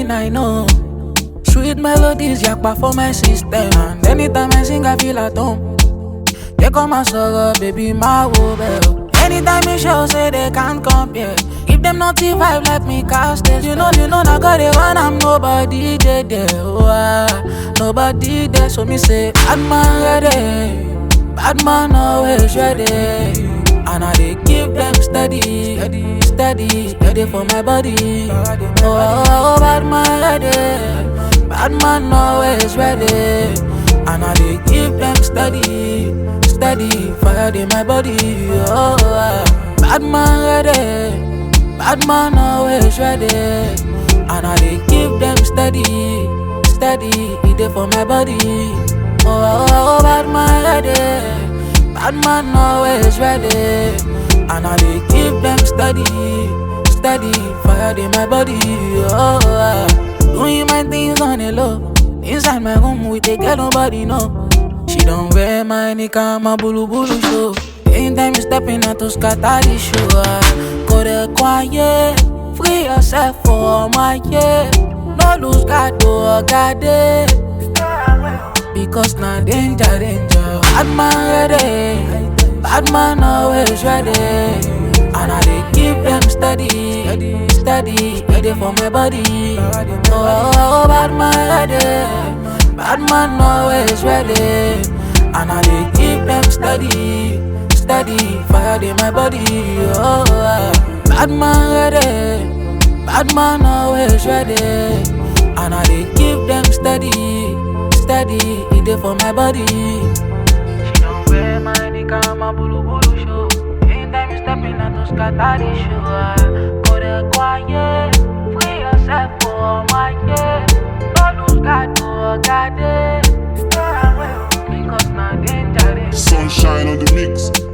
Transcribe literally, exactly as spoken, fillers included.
and I know. Sweet melodies, yakba for my system. And anytime I sing, I feel at home. They come and sorrow, baby, my woe. Anytime you show, say they can't compare. Give them naughty vibe like me, cast it. You know, you know, I got it when I'm nobody there, there. Oh, ah, nobody there. So me say, bad man ready, bad man always ready. And I they give them steady, steady, steady, steady for my body. Oh, oh, oh, bad man ready, bad man always ready. And I they give them steady, steady, fire in my body. Oh, ah, bad man ready, bad man always ready. And I they give them steady, steady, it for my body. Oh, oh, oh, bad man ready, bad man always ready. And I they give them steady, steady, fire in my body. Oh, ah, doing my things on the low. Inside my room with a girl nobody know. She don't wear my nika, my bulu bulu show. Anytime you stepping out to scatter the show. ah. Go there quiet, free yourself for my yeah. No lose God to God day. Because now danger, danger. Bad man ready, bad man always ready. And I they keep them steady, steady, steady for my body. Oh, oh, oh, bad man ready, bad man always ready. And I they keep them steady, steady, fire in my body. Oh, ah, bad man ready, bad man always ready. And I they keep them steady, steady, it for my body. She don't wear my nika, my bulu bulu show. Anytime you stepping out to scatter the show. ah. Go there quiet, free yourself for my yeah. No lose God to God day. Because now danger, danger. Sunshine on the mix.